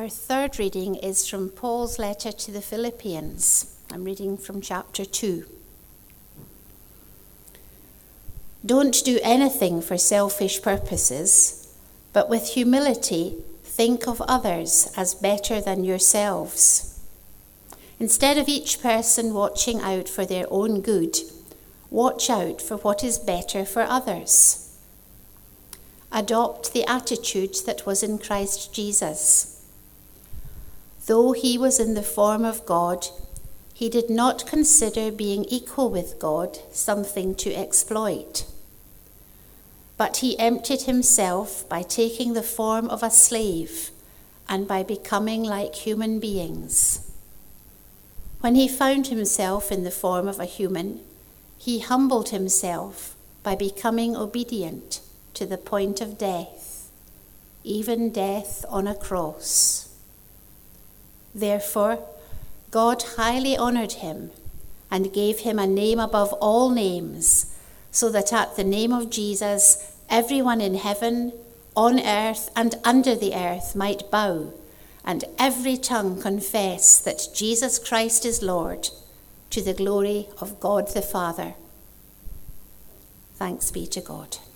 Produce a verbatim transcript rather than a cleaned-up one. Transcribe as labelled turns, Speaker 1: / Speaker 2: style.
Speaker 1: Our third reading is from Paul's letter to the Philippians. I'm reading from chapter two. Don't do anything for selfish purposes, but with humility think of others as better than yourselves. Instead of each person watching out for their own good, watch out for what is better for others. Adopt the attitude that was in Christ Jesus. Though he was in the form of God, he did not consider being equal with God something to exploit. But he emptied himself by taking the form of a slave and by becoming like human beings. When he found himself in the form of a human, he humbled himself by becoming obedient to the point of death, even death on a cross. Therefore, God highly honored him and gave him a name above all names, so that at the name of Jesus, everyone in heaven, on earth, and under the earth might bow, and every tongue confess that Jesus Christ is Lord, to the glory of God the Father. Thanks be to God.